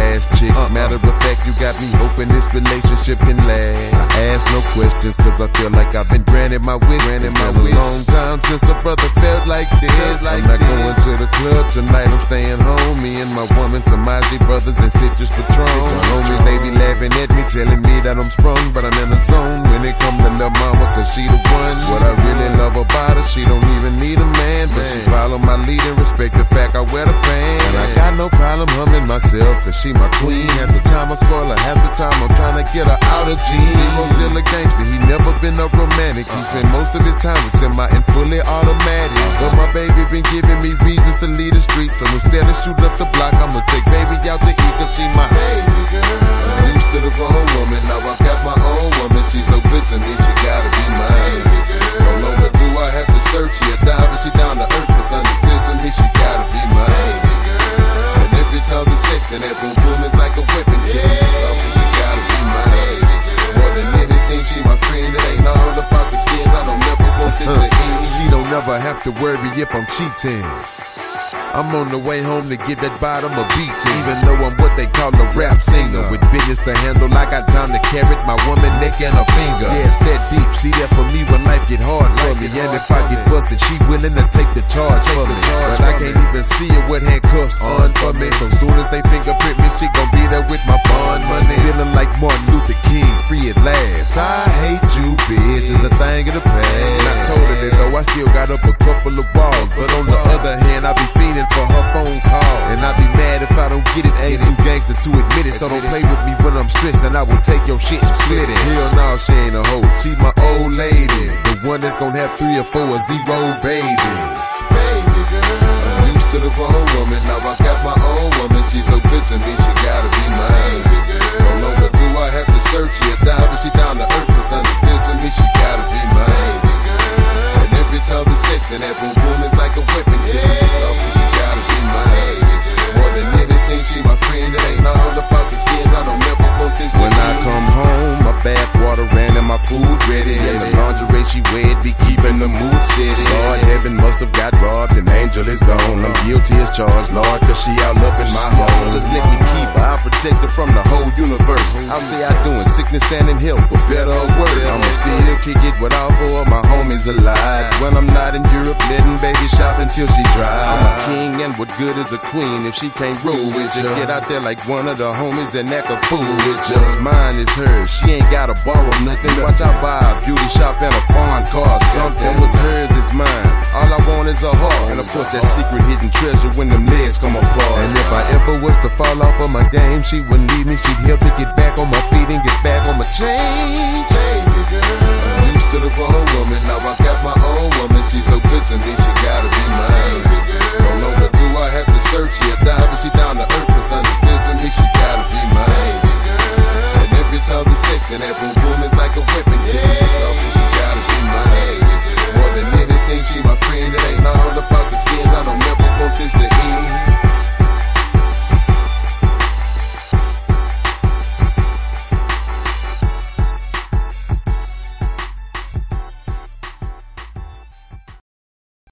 last chick. Matter of fact, you got me hoping this relationship can last. I ask no questions, cause I feel like I've been granted my wish. It's been a long time since a brother felt like this. I'm not going to the club tonight, I'm staying home. Me and my woman, some Mozzie brothers and Citrus Patron. My homies, they be laughing at me, telling me that I'm sprung, but I'm in the zone when it come to lil' mama, cause she the one. What I really love about her, she don't even need a man, but she follow my lead and respect the fact I wear the pants. And I got no problem humming myself, cause she my queen. Half the time I spoil her, half the time I'm trying to get her out of jeans. Hero's still a gangster, he never been a romantic. He spent most of his time with semi and fully automatic. But my baby been giving me reasons to leave the street, so instead of shooting up the block, I'ma take baby out to eat, cause she my baby girl. I'm used to the wrong woman, now I got my own woman. She's so good to me, she gotta be mine. No longer do I have to search, she a dive, but she down to earth. What's understood to me, she gotta be mine. And every time we sex, and that boom boom is like a weapon. So she gotta be mine. More than anything, she my friend. It ain't all about the skin. I don't never want this to end. She don't never have to worry if I'm cheating. I'm on the way home to give that bottom a beating. Even though I'm what they call a rap singer, with business to handle, I got time to carry my woman neck and a finger. Yeah, it's that deep, she there for me when life get hard for me. And if I get busted, she willing to take the charge for me. But I can't even see her with handcuffs on for me. So soon as they fingerprint me, she gon' be there with my bond money. Feeling like Martin Luther King, free at last. I hate you, bitch, is a thing of the past. Not totally though, I still got up a couple of walls. But on the other hand, I be feeding for her phone call, and I be mad if I don't get it. Ain't too gangster to admit it, so don't play with me when I'm stressed, and I will take your shit and split it. Hell no, she ain't a hoe, she my old lady, the one that's gonna have 3 or 4 or 0 babies. Baby girl, I'm used to the wrong woman, now I got my own woman. She's so good to me, she gotta be mine. No longer do I have to search, she a dive, but she down to earth. What's understood to me, she gotta be mine. And every time we sex, and that boom boom is like a weapon. More than anything, she my friend. It ain't all about the skin. I don't never want this. When I come home, my bath water ran and my food ready. And the lingerie she weared be keeping the mood steady. Lord, heaven must have got robbed, an angel is gone. I'm guilty as charged, Lord, cause she all up in my home. Just let me keep her, I'll protect her from the whole universe. I'll say I doing sickness and in health, for better or worse. I'ma still kick it with all 4 of my homies alive. When I'm not in Europe, letting baby shop until she drive. I'm a king, and what good is a queen if she can't rule with you? Get out there like one of the homies and act a fool with you. Just mine is hers, she ain't gotta borrow nothing. Watch I buy a beauty shop and a foreign car or something. What's hers is mine, all I want is a heart. And of course that secret hidden treasure when them legs come apart. And if I ever was to fall off of my game, she wouldn't leave me, she'd help me get back on my feet and get back on my chain. Baby girl, I'm used to the wrong woman, now I got my own woman. She's so good to me, she gotta be mine. No longer do I have to search, she a dive, but she down to earth. What's understood to me, she